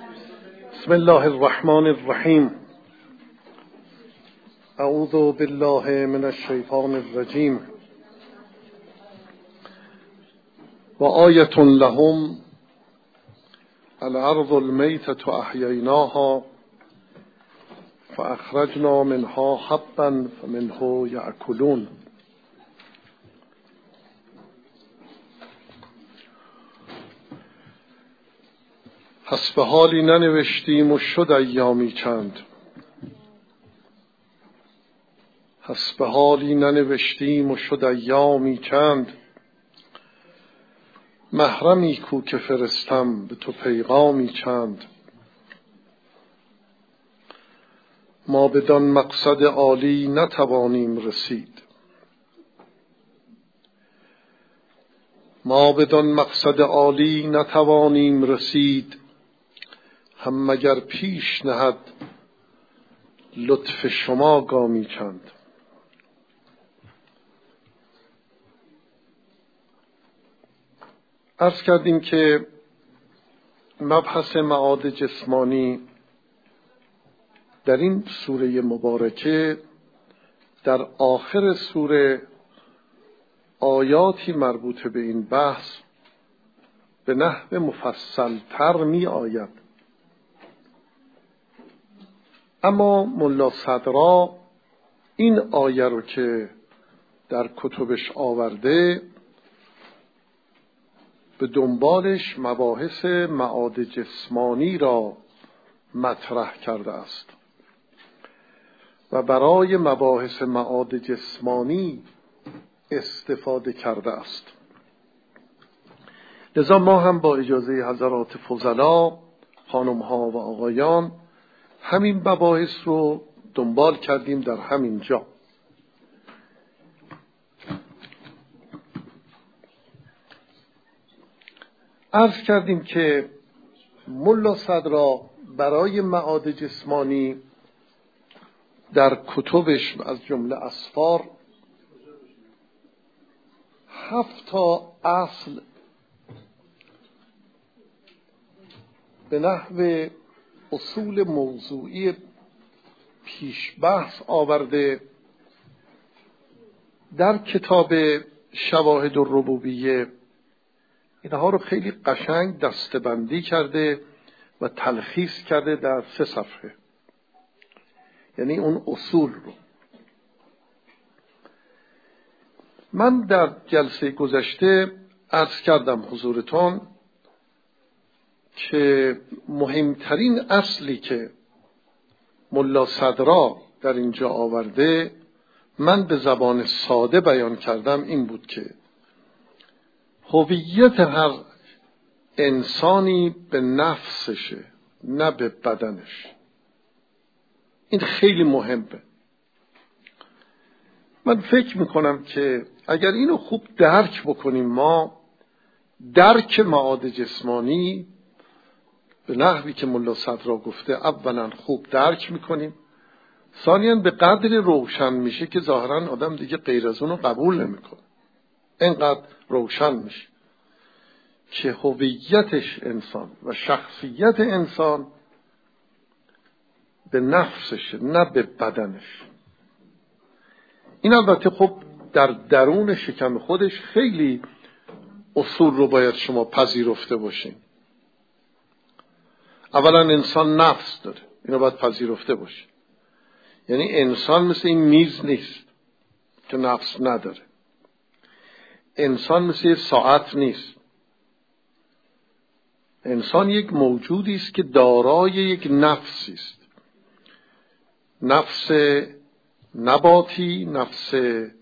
بسم الله الرحمن الرحیم. اعوذ بالله من الشیطان الرجیم. و آیة لهم الارض المیتة احییناها فاخرجنا منها حبا فمنه یأکلون. پس به حالی ننوشتیم و شد ایامی چند. پس به حالی ننوشتیم و شد ایامی چند. محرمی کو که فرستم به تو پیغامی چند. ما بدان مقصد عالی نتوانیم رسید. ما بدان مقصد عالی نتوانیم رسید. هم مگر پیش نهد لطف شما گامی چند. عرض کردیم که مبحث معاد جسمانی در این سوره مبارکه در آخر سوره آیاتی مربوط به این بحث به نحو مفصل تر می آید. اما ملا صدرا این آیه رو که در کتبش آورده به دنبالش مباحث معاد جسمانی را مطرح کرده است و برای مباحث معاد جسمانی استفاده کرده است. لذا ما هم با اجازه حضرات فضلا، خانم‌ها و آقایان، همین مباحث رو دنبال کردیم در همین جا. عرض کردیم که ملا صدرا برای معاد جسمانی در کتبش از جمله اسفار 7 تا اصل به نحو اصول موضوعی پیش بحث آورده. در کتاب شواهد الربوبیه اینها رو خیلی قشنگ دسته‌بندی کرده و تلخیص کرده در 3 صفحه، یعنی اون اصول رو. من در جلسه گذشته عرض کردم حضورتون که مهمترین اصلی که ملا صدرا در اینجا آورده، من به زبان ساده بیان کردم، این بود که هویت هر انسانی به نفسشه، نه به بدنش. این خیلی مهمه. من فکر میکنم که اگر اینو خوب درک بکنیم، ما درک معاد جسمانی به نحوی که ملا صدرا گفته اولا خوب درک میکنیم، ثانیاً به قدر روشن میشه که ظاهراً آدم دیگه غیر از اونو قبول نمیکنه. اینقدر روشن میشه که هویتش انسان و شخصیت انسان به نفسشه، نه به بدنش. این البته خب در درون شکم خودش خیلی اصول رو باید شما پذیرفته باشین. اولا انسان نفس داره، اینو باید پذیرفته باشه. یعنی انسان مثل این میز نیست که نفس نداره. انسان مثل ساعت نیست. انسان یک موجودی است که دارای یک نفسی است. نفس نباتی، نفس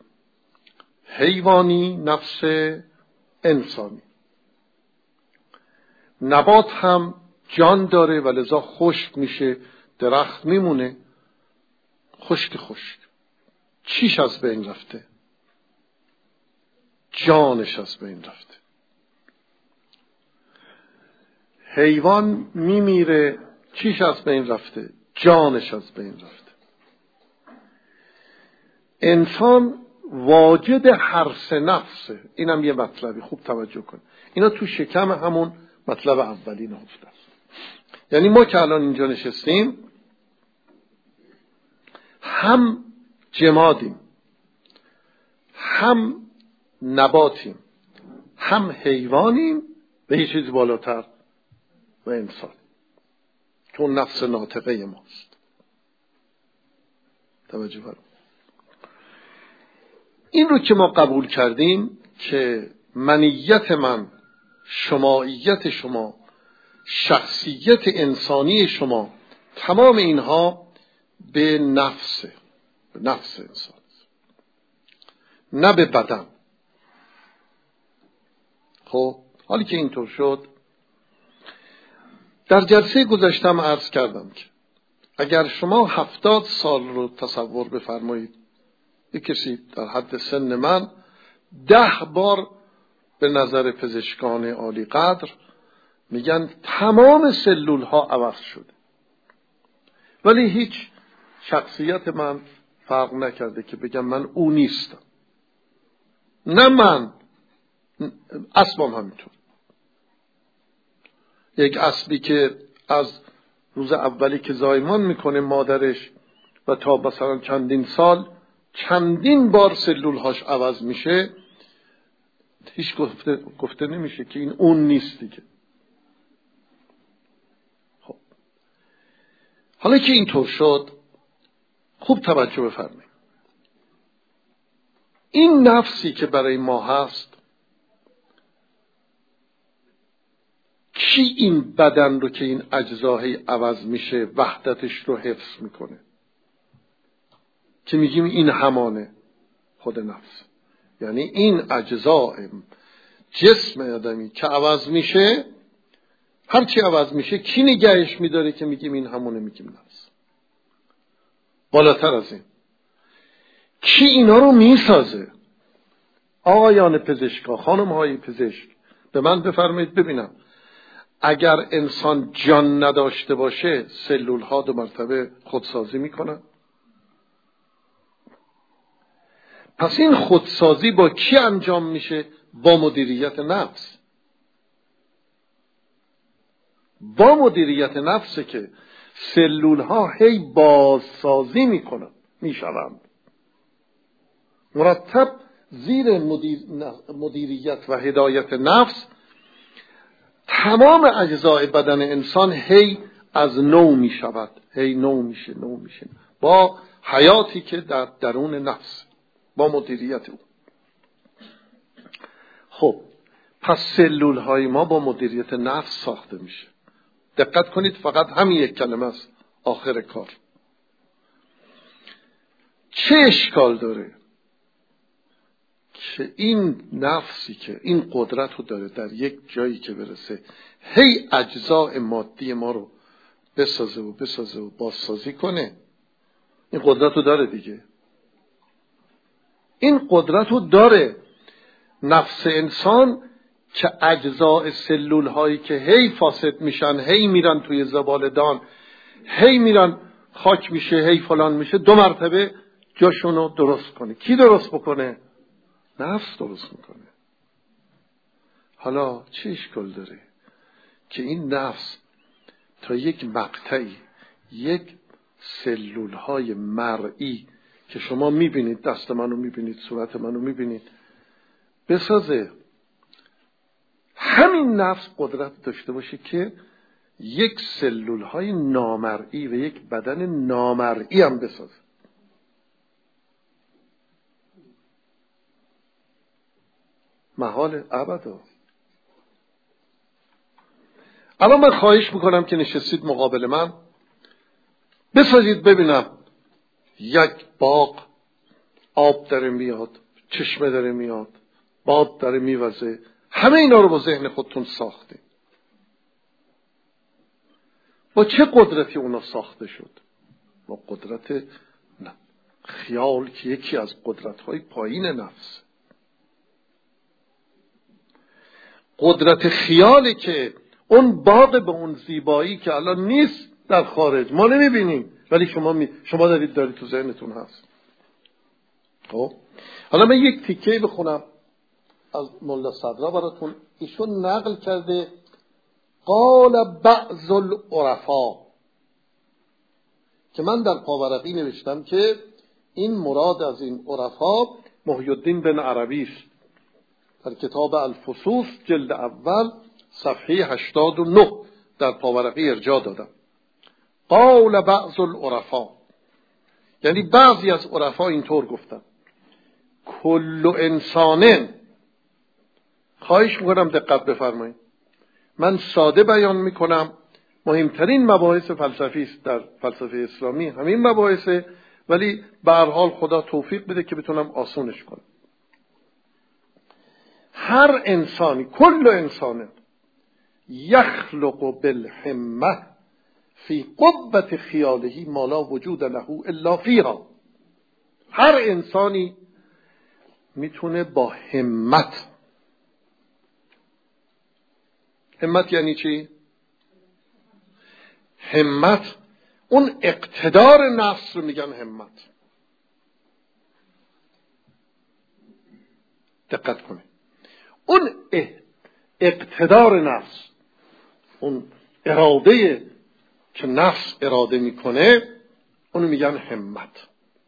حیوانی، نفس انسانی. نبات هم جان داره و لذا خشک میشه، درخت میمونه خشک. چیش از بین رفته؟ جانش از بین رفته. حیوان میمیره، چیش از بین رفته؟ جانش از بین رفته. انسان واجد هر 3 نفسه. اینم یه مطلبی، خوب توجه کن. اینا تو شکم همون مطلب اولی نهفته است. یعنی ما که الان اینجا نشستیم هم جمادیم، هم نباتیم، هم حیوانیم و یه چیز بالاتر و انسان که اون نفس ناطقه ماست. توجه فرمایید. این رو که ما قبول کردیم که منیت من، شماییت شما، شخصیت انسانی شما، تمام اینها به نفس انسان، نه به بدن. خب حالی که اینطور شد، در جلسه گذشتم عرض کردم که اگر شما 70 سال رو تصور بفرمایید، یک کسی در حد سن من 10 بار به نظر پزشکان عالی قدر میگن تمام سلول ها عوض شده، ولی هیچ شخصیت من فرق نکرده که بگم من او نیستم. نه من، اسبم همینطور. یک اسبی که از روز اولی که زایمان میکنه مادرش و تا مثلا چندین سال چندین بار سلولهاش عوض میشه، هیچ گفته نمیشه که این اون نیست دیگه. خب حالا که اینطور شد، خوب توجه بفرمایید. این نفسی که برای ما هست، کی این بدن رو که این اجزاهی عوض میشه وحدتش رو حفظ میکنه که میگیم این همانه خود نفس؟ یعنی این اجزاء جسم آدمی که عوض میشه، هرچی عوض میشه کی نگهش میداره که میگیم این همونه، میگیم نفس؟ بالاتر از این کی اینا رو میسازه؟ آقایان پزشکا، خانم های پزشک، به من بفرمایید ببینم، اگر انسان جان نداشته باشه سلول ها 2 مرتبه خودسازی میکنن؟ پس این خودسازی با کی انجام میشه؟ با مدیریت نفس. با مدیریت نفسه که سلول ها هی بازسازی میشوند. مرتب زیر مدیریت و هدایت نفس تمام اجزای بدن انسان هی از نو می شود، هی نو میشه با حیاتی که در درون نفس، با مدیریت او. خب پس سلول های ما با مدیریت نفس ساخته میشه. دقت کنید، فقط همین یک کلمه است آخر کار. چه اشکال داره که این نفسی که این قدرت رو داره در یک جایی که برسه هی اجزاء مادی ما رو بسازه و بازسازی کنه؟ این قدرت رو داره دیگه. این قدرت رو داره نفس انسان که اجزاء سلول هایی که هی فاسد میشن، هی میرن توی زبالدان، هی میرن خاک میشه، هی فلان میشه، 2 مرتبه جاشونو درست کنه. کی درست بکنه؟ نفس درست میکنه. حالا چه اشکال داره که این نفس تا یک مقطعی، یک سلول های مرئی که شما میبینید، دست منو میبینید، صورت منو میبینید، بسازه؟ همین نفس قدرت داشته باشه که یک سلول های نامرئی و یک بدن نامرئی هم بسازه. محال ابدا. الان من خواهش میکنم که نشستید مقابل من، بسازید ببینم یک باغ آب داره میاد، چشمه داره میاد، باد داره میوزه، همه اینا رو با ذهن خودتون ساخته. با چه قدرتی اونا ساخته شد؟ با قدرت خیال که یکی از قدرت‌های پایین نفس. قدرت خیالی که اون باغ به اون زیبایی که الان نیست در خارج، ما نمیبینیم، ولی شما دارید تو ذهنتون هست. خب حالا من یک تیکه بخونم از ملا صدرا براتون. ایشون نقل کرده قال بعض العرفا، که من در پاورقی نوشتم که این مراد از این عرفا محی الدین بن عربی است. در کتاب الفصوص جلد اول صفحه 89 در پاورقی ارجاع دادم. قال بعض العرفا، یعنی بعضی از عرفا اینطور گفتن: کل انسان، خواهش میکنم دقت بفرمایید، من ساده بیان میکنم، مهمترین مباحث فلسفی است در فلسفه اسلامی همین مباحثه، ولی به هر حال خدا توفیق بده که بتونم آسونش کنم. هر انسانی، کل انسان، یخلق بالهمه فی قوة خیاله ما لا وجود له الا فیها. هر انسانی میتونه با همت، همت یعنی چی؟ همت اون اقتدار نفس رو میگن همت. دقت کنید، اون اقتدار نفس، اون اراده که نفس اراده میکنه، اونو میگن همت.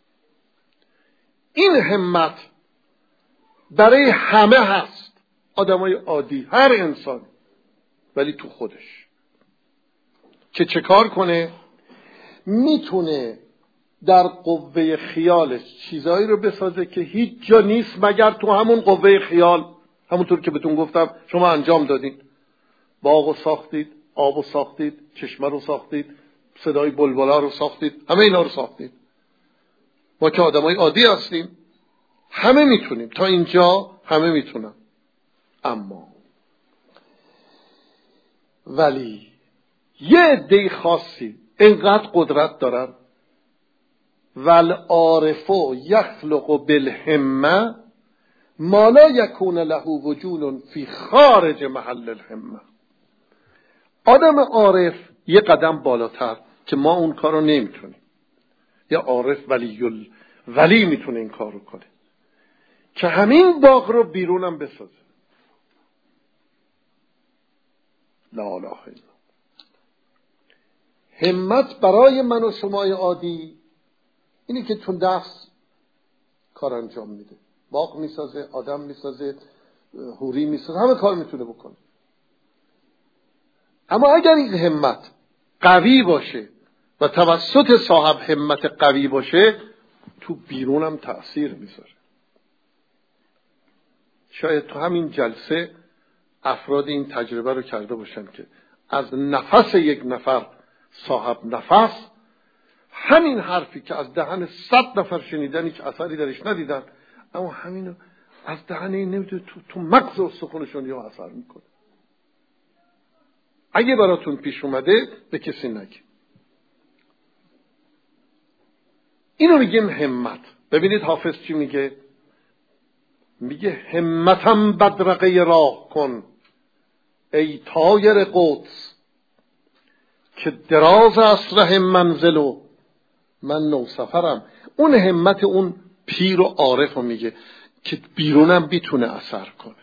این همت برای همه هست، آدمای عادی، هر انسان، ولی تو خودش که چه کار کنه؟ میتونه در قوه خیالش چیزایی رو بسازه که هیچ جا نیست مگر تو همون قوه خیال. همونطور که بهتون گفتم شما انجام دادین، باغ رو ساختید، آب رو ساختید، چشمه رو ساختید، صدای بلبلا رو ساختید، همه اینا رو ساختید. ما که آدمای عادی هستیم، همه میتونیم، تا اینجا همه میتونن. اما ولی یه عده خاصی اینقدر قدرت دارن، والعارف یخلق بالهمه ما لا یکون له وجود فی خارج محل الهمه. آدم عارف یه قدم بالاتر که ما اون کارو نمیتونیم. یه عارف ولی میتونه این کارو کنه که همین باغ رو بیرونم بسازه. لا اله الا الله. همت برای من و شمای عادی اینی که تو نفس کار انجام میده، باغ میسازه، آدم میسازه، حوری میسازه، همه کار میتونه بکنه. اما اگر این همت قوی باشه و توسط صاحب همت قوی باشه، تو بیرونم تأثیر میذاره. شاید تو همین جلسه افراد این تجربه رو کرده باشن که از نفس یک نفر صاحب نفس، همین حرفی که از دهن 100 نفر شنیدن هیچ اثری درش ندیدن، اما همینو از دهن این نمیده تو مغز و استخونشون یا اثر میکنه. اگه براتون پیش اومده به کسی نگی. اینو میگیم همت. ببینید حافظ چی میگه؟ میگه همتم بدرقه راه کن ای طایر قدس، که دراز است ره منزل و من نو سفرم. اون همت اون پیر و عارف رو میگه که بیرونم میتونه اثر کنه،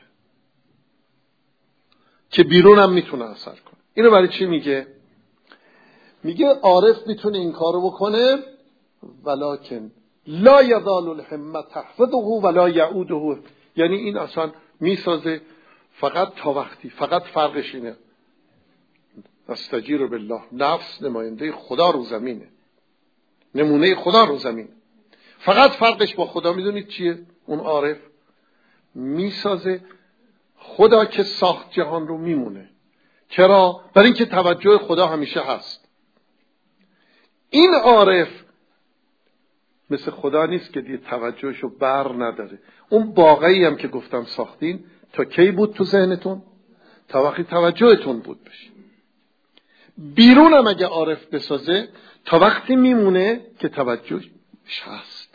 که بیرونم میتونه اثر کنه. اینو برای چی میگه؟ میگه عارف میتونه این کارو بکنه، ولکن لا یزال الهمه تحفظه ولا یعوده. یعنی این اصلا میسازه فقط تا وقتی، فقط فرقش اینه استجیر بالله، نفس نماینده خدا رو زمینه، نمونه خدا رو زمین. فقط فرقش با خدا میدونید چیه؟ اون عارف میسازه خدا که ساخت جهان رو میمونه. چرا؟ برای اینکه توجه خدا همیشه هست. این عارف مثل خدا نیست که دیگه توجهشو بر نداره. اون باقی هم که گفتم ساختین تا کی بود تو ذهنتون؟ تا وقتی توجهتون بود بشه. بیرون هم اگه عارف بسازه تا وقتی میمونه که توجهش هست.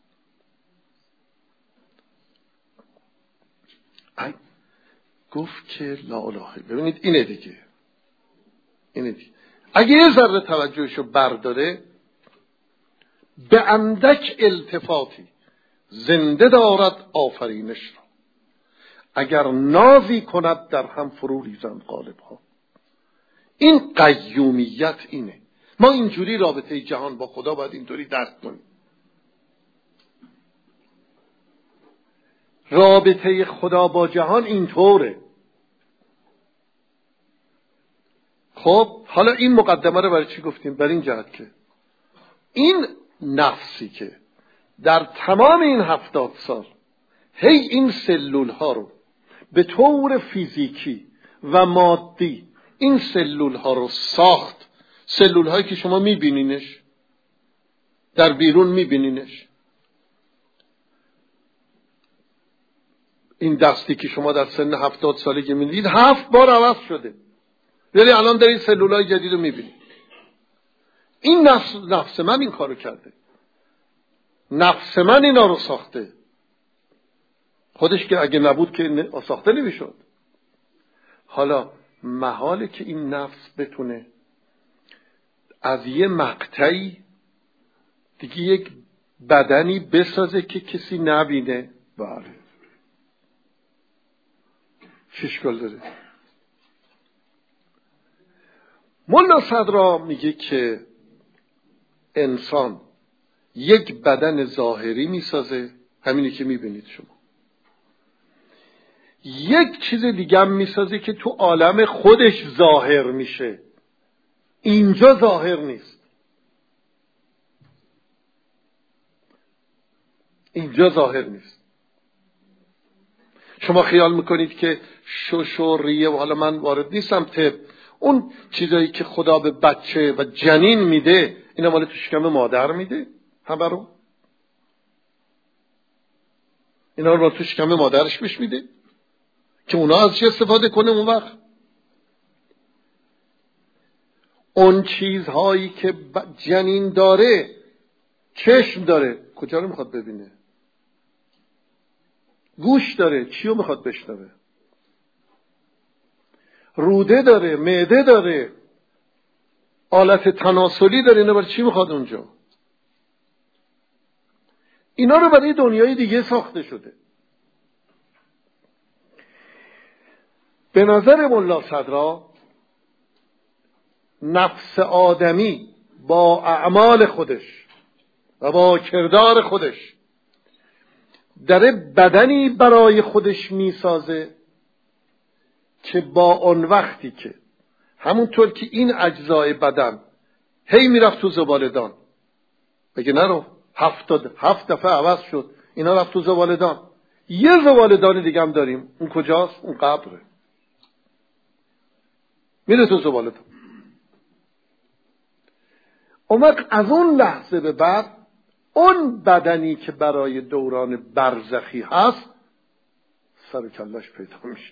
گفت که لا اله. ببینید اینه دیگه، اینه دیگه. اگه یه ذره توجهشو برداره، به اندک التفاتی زنده دارد آفرینش را، اگر نازی کند در هم فرو ریزند قالب ها. این قیومیت اینه. ما اینجوری رابطه جهان با خدا باید اینطوری درک کنیم. رابطه خدا با جهان اینطوره. خب حالا این مقدمه رو برای چی گفتیم؟ برای این جهت که این نفسی که در تمام این 70 سال هی این سلول ها رو به طور فیزیکی و مادی این سلول ها رو ساخت، سلول هایی که شما میبینینش در بیرون، میبینینش این دستی که شما در سن 70 سالگی میبینید 7 بار عوض شده، ولی الان در این سلول های جدید رو میبینید. این نفس من این کارو کرده، نفس من اینا رو ساخته. خودش که اگه نبود که ساخته نمیشد. حالا محاله که این نفس بتونه از یه مقطعی دیگه یک بدنی بسازه که کسی نبینه. بله چه اشکال داره؟ ملا صدرا میگه که انسان یک بدن ظاهری میسازه، همینی که میبینید شما. یک چیز دیگه هم میسازه که تو عالم خودش ظاهر میشه، اینجا ظاهر نیست. اینجا ظاهر نیست. شما خیال میکنید که شوشوریه و حالا من وارد نیستم طب، اون چیزایی که خدا به بچه و جنین میده اینا مال تو شکم مادر میده، همه رو اینا رو تو شکم مادرش بهش میده که اونا از چی استفاده کنه. اون وقت اون چیزهایی که جنین داره، چشم داره، کجا رو میخواد ببینه؟ گوش داره، چی رو میخواد بشنوه؟ روده داره، معده داره، آلت تناسلی داره، اینا برای چی میخواد اونجا؟ اینا رو برای دنیای دیگه ساخته شده. به نظر ملا صدرا نفس آدمی با اعمال خودش و با کردار خودش در بدنی برای خودش میسازه که با اون وقتی که همونطور که این اجزای بدن هی میرفت تو زبالدان، بگه نرو 7 دفعه عوض شد، اینا رفت تو زبالدان، یه زبالدان دیگه هم داریم، اون کجاست؟ اون قبره، میره تو زبالدان. اون وقت از اون لحظه به بعد اون بدنی که برای دوران برزخی هست سر کلش پیدا میشه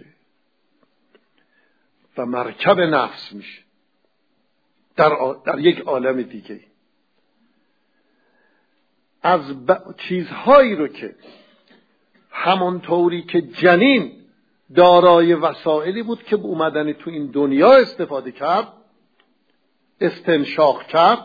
و مرکب نفس میشه در یک عالم دیگه. از چیزهایی رو که همونطوری که جنین دارای وسائلی بود که اومدن تو این دنیا استفاده کرد، استنشاق کرد،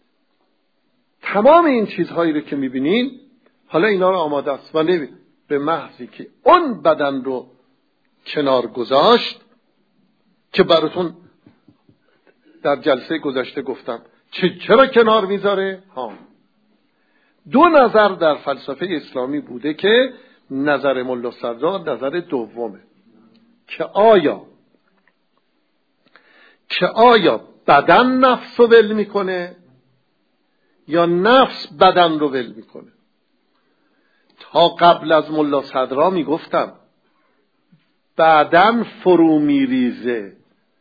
تمام این چیزهایی رو که میبینین حالا اینا رو آماده است و به محضی که اون بدن رو کنار گذاشت که براتون در جلسه گذشته گفتم چرا کنار میذاره؟ دو نظر در فلسفه اسلامی بوده که نظر ملا صدرا نظر دومه که آیا بدن نفس رو ول میکنه یا نفس بدن رو ول میکنه. تا قبل از ملا صدرا میگفتم بدن فرو میریزه.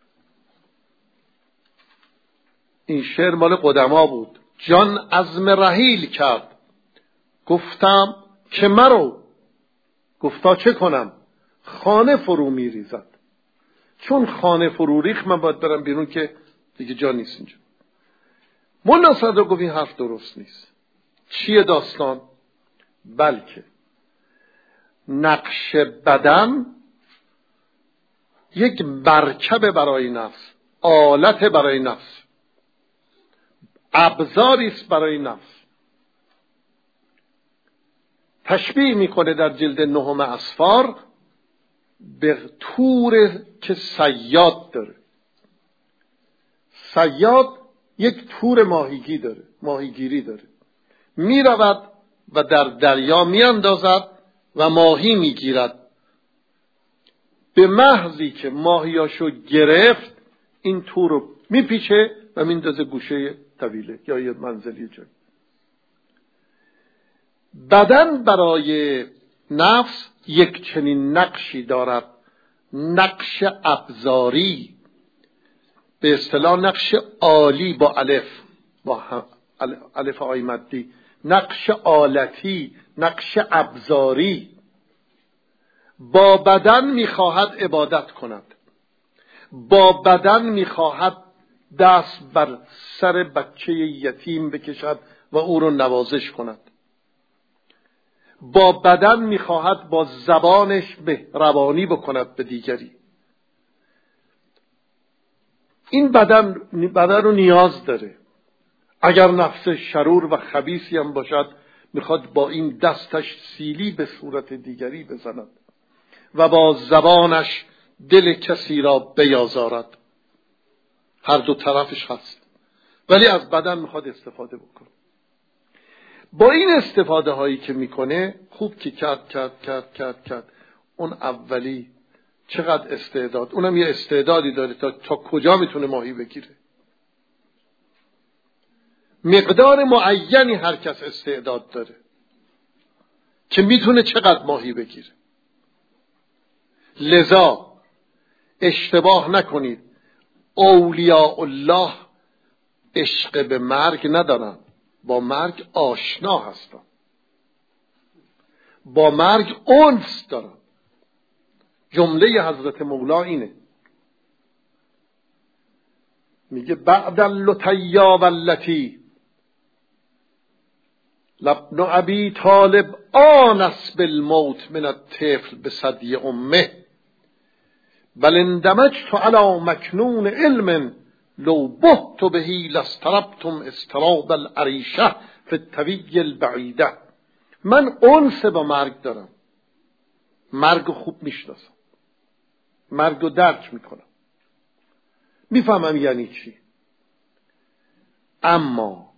این شعر مال قدما بود. جان عزم رحیل کرد، گفتم که مرو، گفتا چه کنم؟ خانه فرو میریزد. چون خانه فرو ریخت من باید برم بیرون که دیگه جا نیست اینجا. ملا صدرا گفت این حرف درست نیست. چیه داستان؟ بلکه نقش بدن یک مرکب برای نفس، آلت برای نفس، ابزاری است برای نفس. تشبیه میکنه در جلد 9 اسفار به تور که صیاد داره. صیاد یک تور ماهیگیری داره، می رود و در دریا می اندازد و ماهی می گیرد. به محضی که ماهیاشو گرفت این تور رو می پیچه و می اندازه گوشه طویله یا یه منزلی جایی. بدن برای نفس یک چنین نقشی دارد، نقش ابزاری، به اصطلاح نقش عالی با الف آی مدی، نقش آلتی، نقش ابزاری. با بدن میخواهد عبادت کند، با بدن میخواهد دست بر سر بچه یتیم بکشد و او رو نوازش کند، با بدن میخواهد با زبانش مهربانی بکند به دیگری. این بدن رو نیاز داره. اگر نفس شرور و خبیثی هم باشد میخواد با این دستش سیلی به صورت دیگری بزند و با زبانش دل کسی را بیازارد. هر دو طرفش هست، ولی از بدن میخواد استفاده بکنه. با این استفاده هایی که میکنه خوب که کرد اون اولی چقدر استعداد، اونم یه استعدادی داره تا کجا میتونه ماهی بگیره. مقدار معینی هر کس استعداد داره که میتونه چقدر ماهی بگیره. لذا اشتباه نکنید، اولیاء الله عشق به مرگ ندارن، با مرگ آشنا هستن، با مرگ انس دارن. جمله حضرت مولا اینه، میگه بعد اللتیا واللتی لابن ابی طالب آنس بالموت من الطفل بثدی امه بل اندمجت علی مکنون علم لو بهت بهی لاستربتم استراب العریشه فی الطوی البعیده. من انس با مرگ دارم، مرگ خوب میشناسم، مرگ رو درک میکنم، میفهمم یعنی چی. اما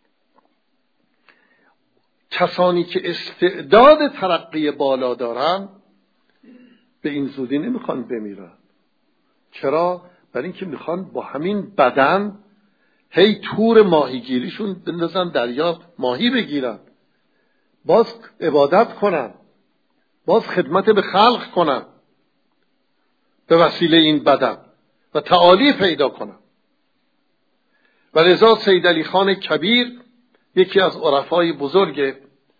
کسانی که استعداد ترقی بالا دارن به این زودی نمیخوان بمیرن. چرا؟ برای اینکه میخوان با همین بدن هی تور ماهیگیریشون بندازن دریا ماهی بگیرن، باز عبادت کنن، باز خدمت به خلق کنن به وسیله این بدن و تعالی پیدا کنن. و لذا سید علی خان کبیر یکی از عرفای بزرگ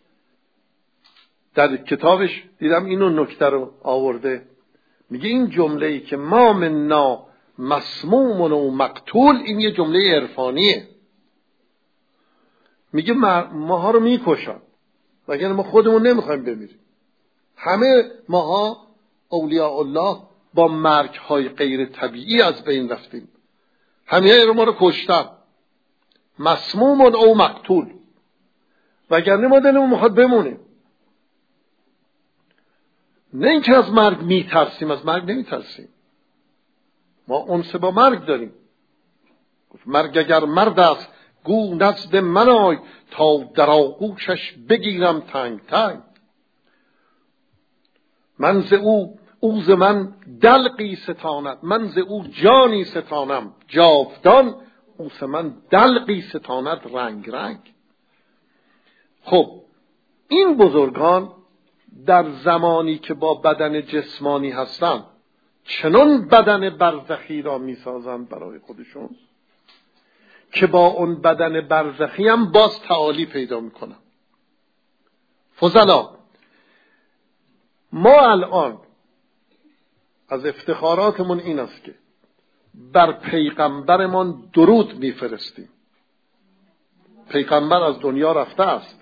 در کتابش دیدم اینو نکته رو آورده، میگه این جمله‌ای که ما منا مسموم و مقتول، این یه جمله عرفانیه. میگه ماها رو میکشن وگرنه ما خودمون نمیخوایم بمیریم. همه ماها اولیاء الله با مرگ های غیر طبیعی از بین رفتیم، همه رو ما رو کشتن، مسموم او مقتول، وگرنه ما دلمون میخواد بمونیم. نه اینکه از مرگ میترسیم، از مرگ نمیترسیم، ما انس با مرگ داریم. مرگ اگر مرد است گو نزد من آی تا در آغوشش بگیرم تنگ تنگ. من ز او ز من دلقی ستاند، من ز او جانی ستانم جاودان، او ز من دلقی ستاند رنگ رنگ. خب این بزرگان در زمانی که با بدن جسمانی هستند چنان بدن برزخی را میسازند برای خودشون که با اون بدن برزخی هم باز تعالی پیدا میکنن. فضلا، ما الان از افتخاراتمون این است که بر پیغمبرمان درود میفرستیم. پیغمبر از دنیا رفته است.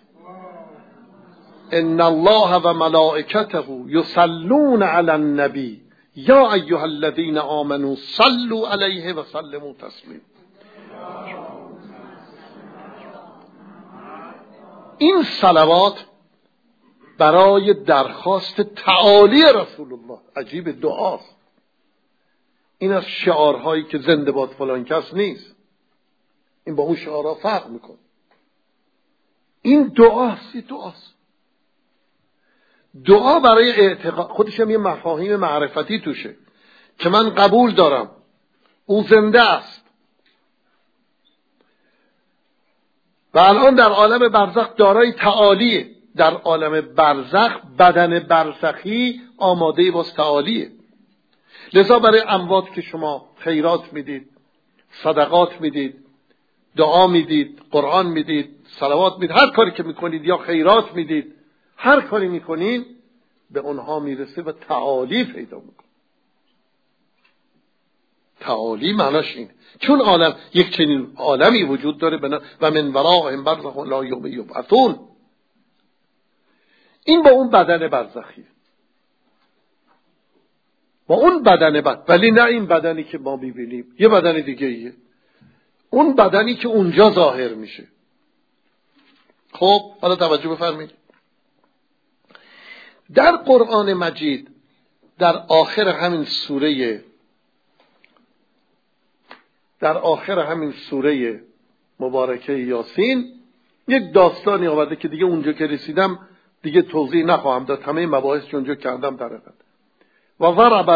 ان الله و ملائکته یصلون علی النبی یا ایها الذین آمنوا صلوا علیه و سلموا تسلیما. این صلوات برای درخواست تعالی رسول الله، عجیب دعاست. این از شعارهایی که زنده باد فلان کس نیست. این با اون شعارها فرق میکنه. این دعاست. دعا برای اعتقاد خودش هم یه مفاهیم معرفتی توشه که من قبول دارم او زنده است و الان در عالم برزخ دارای تعالیه. در عالم برزخ بدن برزخی آماده باز تعالیه. لذا برای اموات که شما خیرات میدید، صدقات میدید، دعا میدید، قرآن میدید، صلوات میدید، هر کاری که میکنید یا خیرات میدید، هر کاری میکنید به اونها میرسه و تعالی پیدا میکنه. تعالی معناش این، چون عالم یک چنین عالمی وجود داره و من وراءهم برزخ لا یبعثون. این با اون بدن برزخی، با اون بدن ولی نه این بدنی که ما میبینیم، یه بدن دیگه ایه، اون بدنی که اونجا ظاهر میشه. خب حالا توجه بفرمایید، در قرآن مجید در آخر همین سوره مبارکه یاسین یک داستانی آورده که دیگه اونجا که رسیدم دیگه توضیح نخواهم داد، همه مباحث که اونجا کردم در حقیقت. و ضرب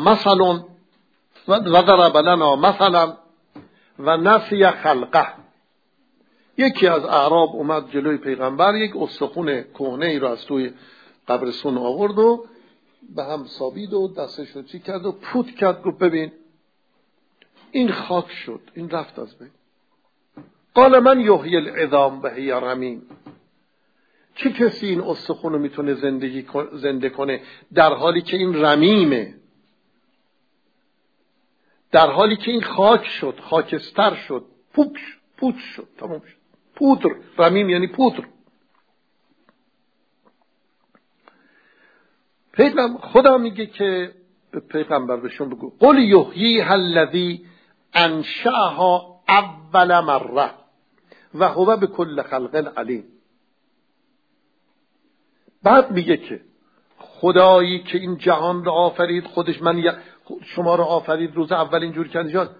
لنا مثلا و نسی خلقه. یکی از اعراب اومد جلوی پیغمبر، یک استخون کهنه ای رو از توی قبرستون آورد و به هم سابید و دستش رو چی کرد و پوت کرد. گفت ببین این خاک شد، این رفت از بین. قال من یحیی العظام و هی رمیم. چه کسی این استخون رو میتونه زنده کنه در حالی که این رمیمه، در حالی که این خاک شد، خاکستر شد، پوت شد، تمام شد. پودر، رمیم یعنی پودر. خدا میگه که به پیغمبر بهشون بگو قل یحییها الذی انشأها اول مره و هو بكل خلق علیم. بعد میگه که خدایی که این جهان رو آفرید، خودش شما رو آفرید روز اول اینجور کرد،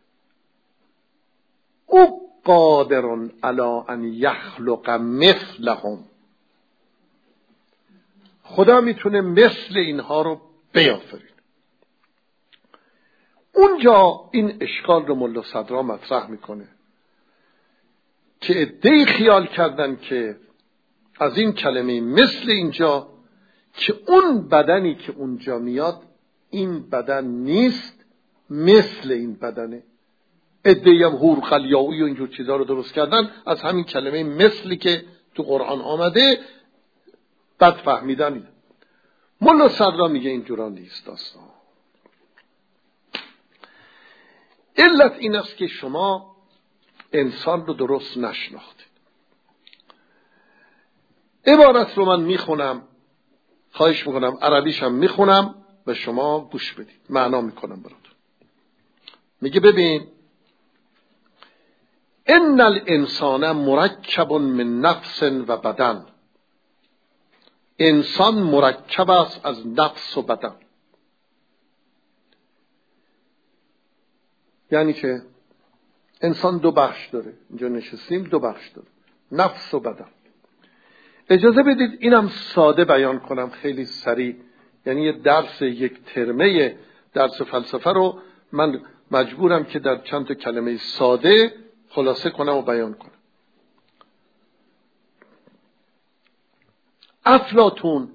او قادر علی ان یخلق مثلهم. خدا میتونه مثل اینها رو بیافرید. اونجا این اشکال رو ملا صدرا مطرح میکنه که عده‌ای خیال کردن که از این کلمه مثل اینجا که اون بدنی که اونجا میاد این بدن نیست، مثل این بدنه. عده‌ای هم هور خلیایی و اینجور چیزا رو درست کردن از همین کلمه مثلی که تو قرآن آمده، بد فهمیدن. ملا صدرا میگه اینجورا نیست داستان. علت این است که شما انسان رو درست نشناختید. عبارت رو من میخونم، خواهش میکنم عربیش هم میخونم و شما گوش بدید، معنا میکنم براتون. میگه ببین ان الانسان مرکب من نفس و بدن. انسان مرکب است از نفس و بدن. یعنی که انسان دو بخش داره، اینجا نشستیم دو بخش داره، نفس و بدن. اجازه بدید اینم ساده بیان کنم خیلی سریع. یعنی یه درس یک ترمه درس فلسفه رو من مجبورم که در چند تا کلمه ساده خلاصه کنم و بیان کنم. افلاطون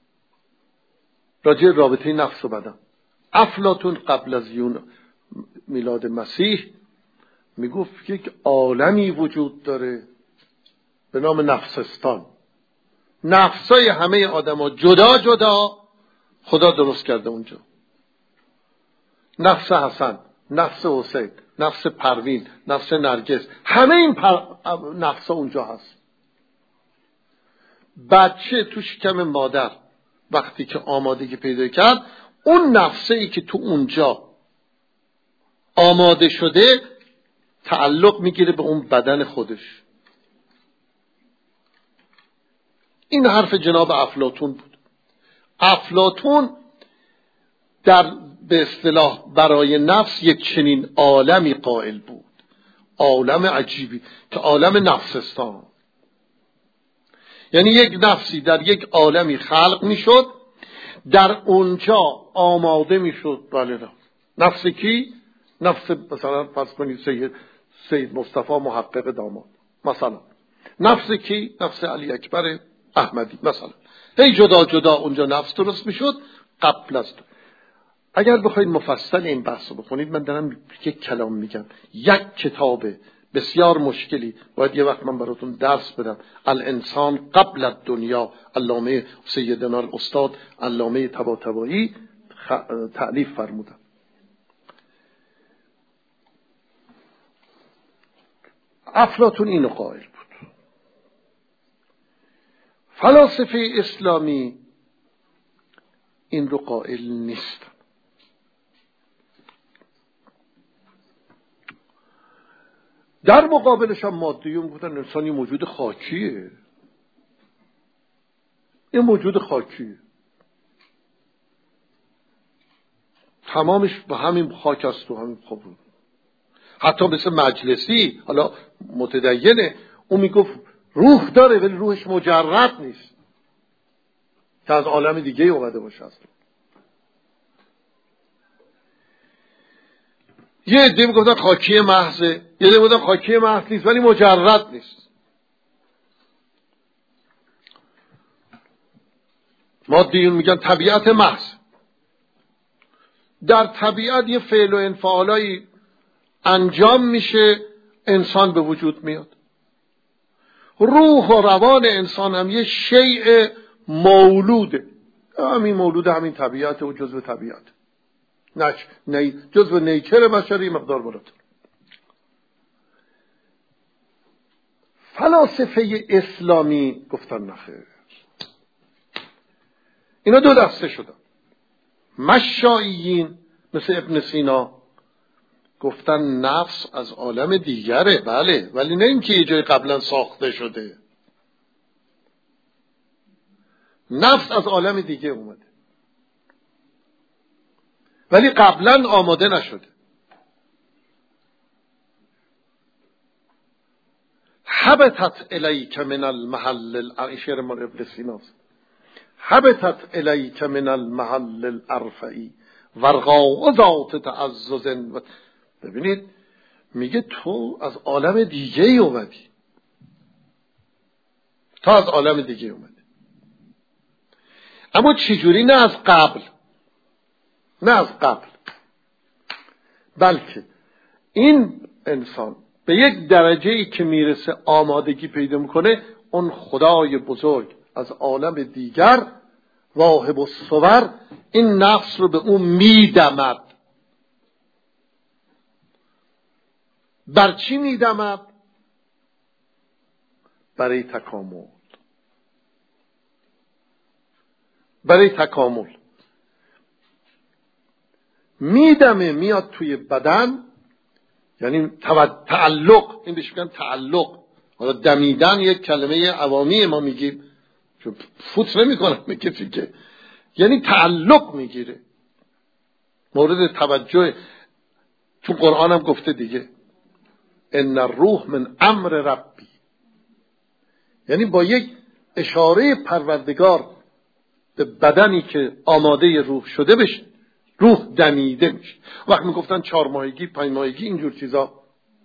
راجع رابطه نفس و بدن، افلاطون قبل از میلاد مسیح میگفت یک عالمی وجود داره به نام نفسستان. نفسای همه آدما جدا جدا خدا درست کرده اونجا. نفس حسن، نفس حسین، نفس پروین، نفس نرگس، همه این نفسا اونجا هست. بچه تو شکم مادر وقتی که آمادگی پیدا کرد، اون نفسه ای که تو اونجا آماده شده تعلق میگیره به اون بدن خودش. این حرف جناب افلاطون بود. افلاطون به اصطلاح برای نفس یک چنین عالمی قائل بود. عالم عجیبی که عالم نفسستان، یعنی یک نفسی در یک عالمی خلق میشد، در اونجا آماده میشد. بله نفس کی؟ نفس مثلا فرض کنید سید مصطفی محقق داماد مثلا. نفس کی؟ نفس علی اکبر احمدی مثلا. هی جدا جدا اونجا نفس درست میشد قبل از. اگر بخواید مفصل این بحث رو بخونید، من دارم یک کلام میگم، یک کتاب بسیار مشکلی، باید یه وقت من براتون درس بدم. الانسان قبل الدنیا، علامه سیدنا الاستاد علامه طباطبایی تألیف فرمودن. افلاطون اینو قائل بود. فلاسفه اسلامی این رو قائل نیستن. در مقابلش هم مادیون بودن. انسان یه موجود خاکیه، این موجود خاکیه، تمامش به همین خاک است و همین خب. حتی مثل مجلسی، حالا متدینه، اون میگفت روح داره ولی روحش مجرد نیست که از عالم دیگه اومده باشه. اصلا یه عده میگفتن خاکی محضه، یه عده میگفتن خاکی محض نیست ولی مجرد نیست. مادیون میگن طبیعت محض. در طبیعت یه فعل و انفعالایی انجام میشه، انسان به وجود میاد. روح و روان انسان هم یه شیء مولوده، همین مولود همین طبیعت و جزء طبیعت، جزء نیچر بشری مقدار بالاتر. فلاسفه اسلامی گفتن نخیر، اینا دو دسته شدن. مشاییین مثل ابن سینا گفتن نفس از عالم دیگره، بله، ولی نه اینکه یه جای قبلا ساخته شده. نفس از عالم دیگه اومده ولی قبلا آماده نشده. حبتت الیک من المحل شعر مال ابن سیناست. حبتت الیک من المحل الارفعی ورقا ذات تعزز. ببینید میگه تو از عالم دیگه ای اومدی، تو از عالم دیگه اومدی. اما چجوری؟ نه از قبل، نه از قبل، بلکه این انسان به یک درجه ای که میرسه آمادگی پیدا میکنه، اون خدای بزرگ از عالم دیگر واهب الصور این نفس رو به اون میدمد. بر چی میدمد؟ برای تکامل. برای تکامل میدمه، میاد توی بدن، یعنی تعلق، این بهش میگن تعلق. حالا دمیدن یک کلمه عوامی ما میگیم، چون فوت نمی کنم به کسی که، یعنی تعلق میگیره، مورد توجه. چون قرآن هم گفته دیگه ان الروح من امر ربی، یعنی با یک اشاره پروردگار به بدنی که آماده روح شده بشه، روح دمیده میشه. وقتی میگفتن 4 ماهگی 5 ماهگی اینجور چیزا.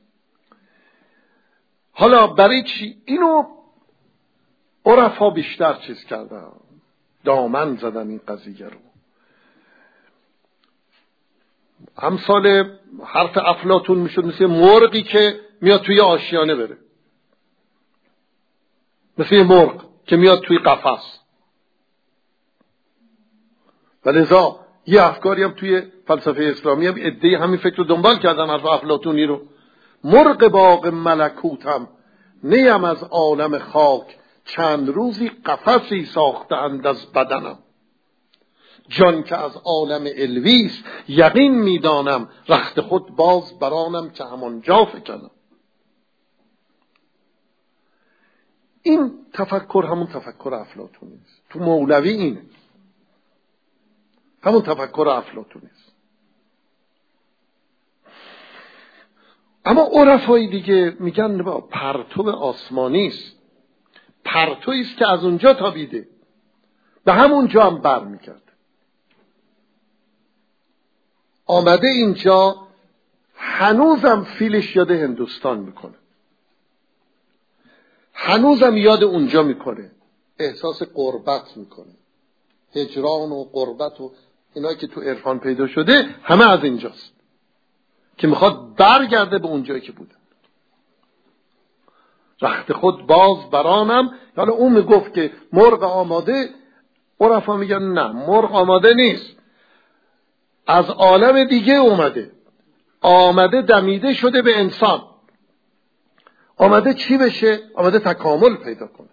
حالا برای چی اینو عرفا بیشتر چیز کردن، دامن زدن این قضیه رو. امثال حرف افلاطون میشد مثل مرغی که میاد توی آشیانه بره، مثل مرغ که میاد توی قفس. ولذا یه افکاری هم توی فلسفه اسلامی هم ادعی همین فکر رو دنبال کردن، حرف افلاطونی رو. مرغ باغ ملکوتم نیم از عالم خاک، چند روزی قفسی ساختند از بدنم. جان که از عالم الویس یقین میدانم، رخت خود باز برانم که همانجا فکنم. این تفکر همون تفکر افلاطونی است. تو مولوی اینه، همون تفکر افلاطونی است. اما عرفای دیگه میگن با پرتو آسمانی است، پرتویی است که از اونجا تابیده، به همونجا هم بر میگرده، آمده اینجا، هنوزم فیلش یاد هندوستان میکنه، هنوزم یاد اونجا میکنه، احساس غربت میکنه، هجران و غربت و اینایی که تو عرفان پیدا شده همه از اینجاست که میخواد برگرده به اونجایی که بوده. رخت خود باز برانم، حالا اون میگفت که مرغ آماده، عرفا میگن نه، مرغ آماده نیست، از عالم دیگه آمده دمیده شده به انسان. آمده چی بشه؟ آمده تکامل پیدا کنه،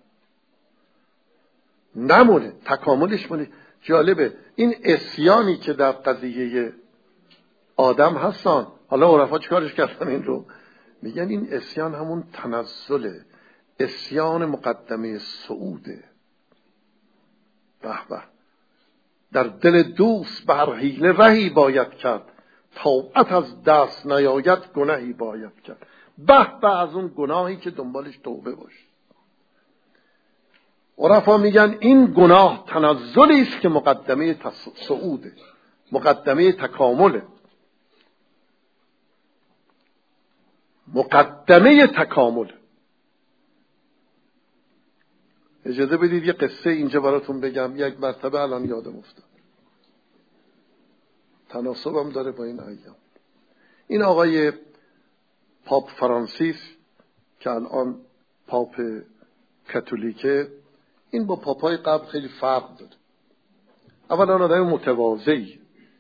نمونه تکاملش مونه. جالبه این عصیانی که در قضیه آدم هستن، حالا عرفا چیکارش کردن این رو؟ میگن این عصیان همون تنزله، عصیان مقدمه صعوده. به به، در دل دوست بر حیله رهی باید کرد، طاعت از دست نیاید گناهی باید کرد. به به از اون گناهی که دنبالش توبه باشه. عرفا میگن این گناه تنزلی است که مقدمه صعوده، مقدمه تکامله، مقدمه تکامل. اجازه بدید یه قصه اینجا براتون بگم. یک مرتبه الان یادم افتاد، تناسبم داره با این ایام. این آقای پاپ فرانسیس که الان پاپ کاتولیکه، این با پاپای قبل خیلی فرق داره. اولا آدم متواضعی،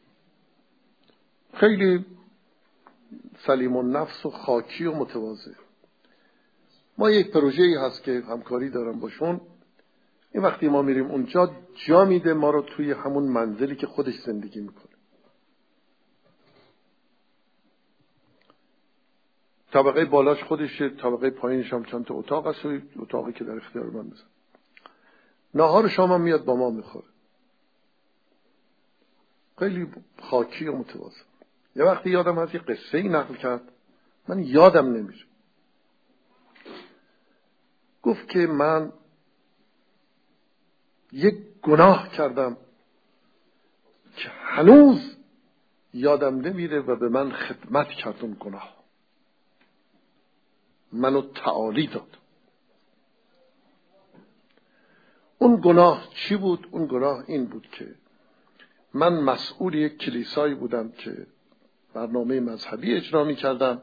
خیلی سلیم النفس و خاکی و متواضع. ما یک پروژه‌ای هست که همکاری دارم باشون. این وقتی ما میریم اونجا جا میده ما رو توی همون منزلی که خودش زندگی میکنه. طبقه بالاش خودشه، طبقه پایینش هم چند تا اتاق هست، اتاقی که در اختیار من بزن. ناهار شام هم میاد با ما میخوره. خیلی خاکی و متواضع. یه وقتی یادم هست یه قصه ای نقل کرد، من یادم نمیره. گفت که من یک گناه کردم که هنوز یادم نمیره و به من خدمت کرد اون گناه، منو تعالی داد. اون گناه چی بود؟ اون گناه این بود که من مسئول یک کلیسایی بودم که برنامه مذهبی اجرا می کردم.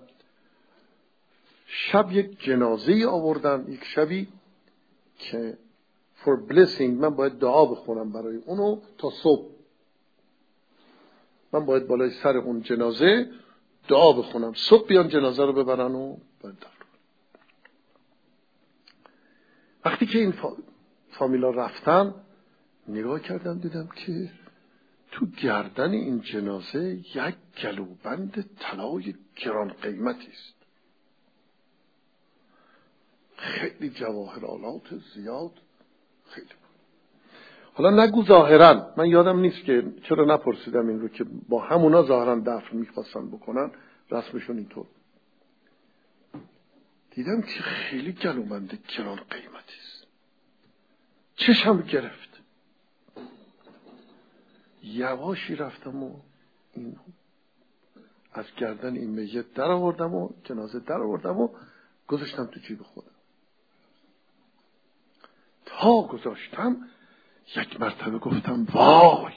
شب یک جنازه آوردن، یک شبی که for blessing من باید دعا بخونم برای اونو تا صبح. من باید بالای سر اون جنازه دعا بخونم، صبح بیان جنازه رو ببرن و باید دعا. وقتی که این فامیلا رفتن نگاه کردم، دیدم که تو گردن این جنازه یک گلوبند طلای گران قیمتی است، خیلی جواهرالات زیاد، خیلی. حالا نگو ظاهرا، من یادم نیست که چرا نپرسیدم این رو که با همونا ظاهرا دفن میخواستن بکنن، رسمشون اینطور. دیدم که خیلی گلوبند گران قیمتی است، چشم گرفت. یواشی رفتم و این از گردن این میت در آوردم و جنازه در آوردم و گذاشتم تو جیب خودم. تا گذاشتم یک مرتبه گفتم وای،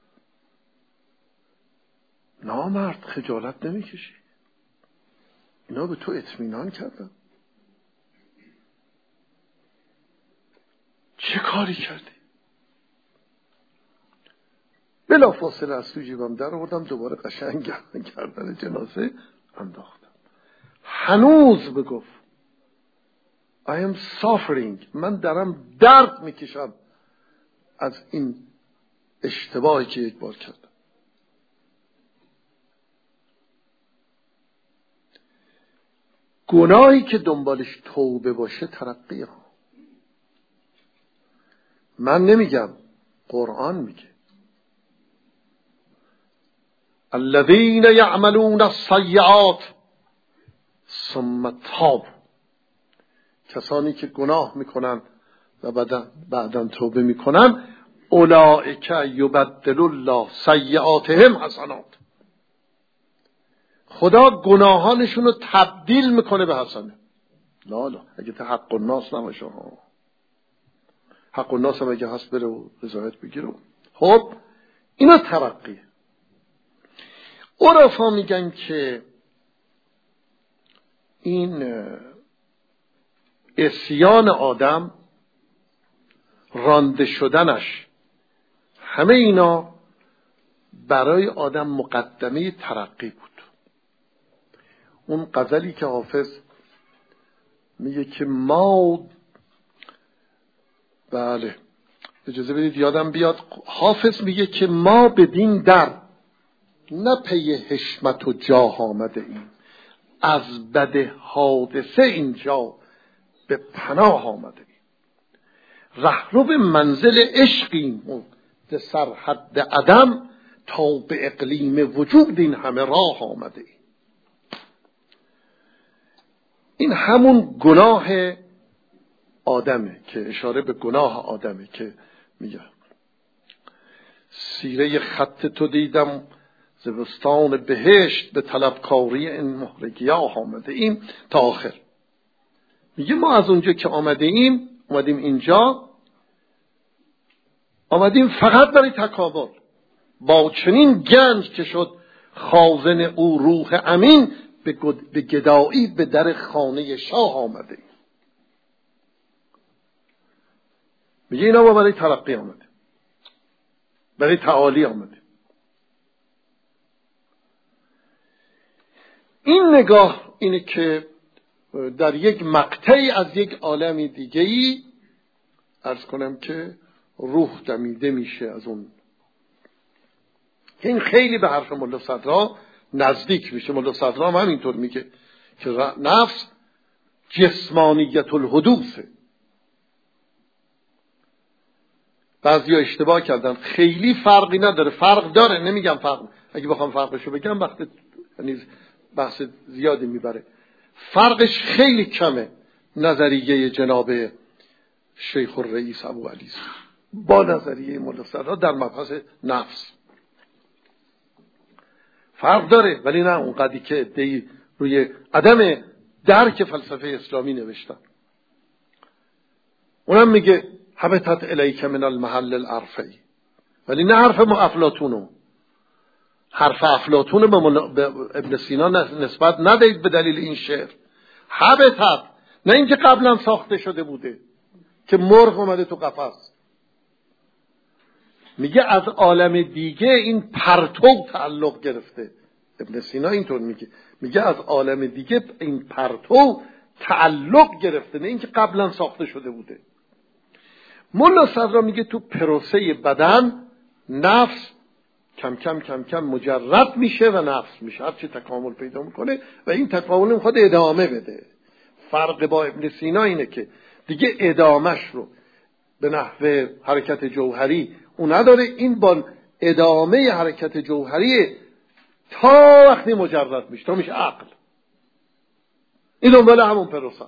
نامرد خجالت نمیکشی؟ اینا به تو اطمینان کردن، چه کاری کردی؟ بلا فاصله از تو جیبم در آوردم، دوباره قشنگ گردن جنازه انداختم. هنوز بگفت I am suffering، من دارم درد میکشم از این اشتباهی که یک بار کردم. گناهی که دنبالش توبه باشه ترقیه. من نمیگم، قرآن میگه الذين يعملون السيئات ثم تاب، کسانی که گناه میکنن و بعداً توبه میکنن، اولئک یبدل الله سیئاتهم حسنات، خدا گناهانشون رو تبدیل میکنه به حسنه. لا اگه تا حق الناس نباشه، حق الناس هم اگه هست بره و رضایت بگیره. خب اینا ترقیه. عرفا میگن که این عصیان آدم، رانده شدنش، همه اینا برای آدم مقدمه ترقی بود. اون غزلی که حافظ میگه که ما، بله اجازه بدید یادم بیاد، حافظ میگه که ما بدین در نه پی حشمت و جاه آمده ایم، از بد حادثه اینجا به پناه آمده ایم. رهرو منزل عشقیم ز سرحد عدم، تا به اقلیم وجود این همه راه آمده ایم. این همون گناه آدمه که اشاره به گناه آدمه که میگه سیره خط تو دیدم ز بستان بهشت، به طلبکاری این مهر گیاه آمده ایم تا آخر. میگه ما از اونجا که اومدیم اینجا، آمدیم فقط برای تکابر. با چنین گنج که شد خازن او روح امین، به گدایی به در خانه شاه آمده ایم. میگه اینا ما برای ترقی آمده، برای تعالی آمده. این نگاه اینه که در یک مقطعی از یک عالم دیگه‌ای عرض کنم که روح دمیده میشه از اون. این خیلی به حرف ملا صدرا نزدیک میشه. ملا صدرا هم همینطور میگه که نفس جسمانیت الحدوثه. بعضی ها اشتباه کردن، خیلی فرقی نداره. فرق داره، نمیگم فرق، اگه بخوام فرقشو بگم وقت یعنی بحث زیادی میبره. فرقش خیلی کمه. نظریه جناب شیخ الرئیس ابو علی با نظریه ملا صدرا در مبحث نفس فرق داره، ولی نه اونقدری که ادعی روی عدم درک فلسفه اسلامی نوشتن. اونم میگه حبتت الیک من المحل العرفی، ولی نه حرف افلاطونو. حرف افلاطون به ابن سینا نسبت ندهید به دلیل این شعر. حبتت، نه اینکه قبلا ساخته شده بوده که مرغ اومده تو قفس. میگه از عالم دیگه این پرتو تعلق گرفته. ابن سینا اینطور میگه از عالم دیگه این پرتو تعلق گرفته، نه اینکه قبلا ساخته شده بوده. ملا صدرا میگه تو پروسه بدن نفس کم کم مجرد میشه و نفس میشه، هرچی تکامل پیدا میکنه و این تکامل میخواد ادامه بده. فرق با ابن سینا اینه که دیگه ادامهش رو به نحو حرکت جوهری اون نداره، این با ادامه حرکت جوهری تا وقتی مجرد میشه، تا میشه عقل. این دنبال همون پروسه